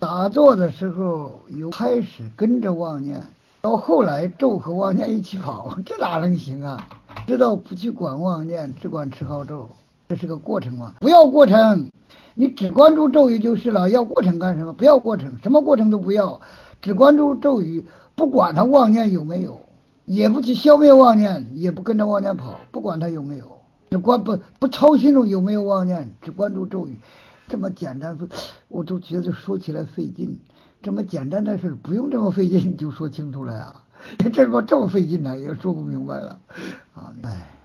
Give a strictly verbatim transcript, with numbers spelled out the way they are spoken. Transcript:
打坐的时候有开始跟着妄念，到后来咒和妄念一起跑，这哪能行啊？知道不去管妄念，只管持好咒，这是个过程嘛？不要过程，你只关注咒语就是了。要过程干什么？不要过程，什么过程都不要，只关注咒语，不管它妄念有没有，也不去消灭妄念，也不跟着妄念跑，不管它有没有，只关不不操心中有没有妄念，只关注咒语。这么简单，我都觉得说起来费劲。这么简单的事不用这么费劲就说清楚了呀，这怎么这么费劲呢？也说不明白了，啊，哎。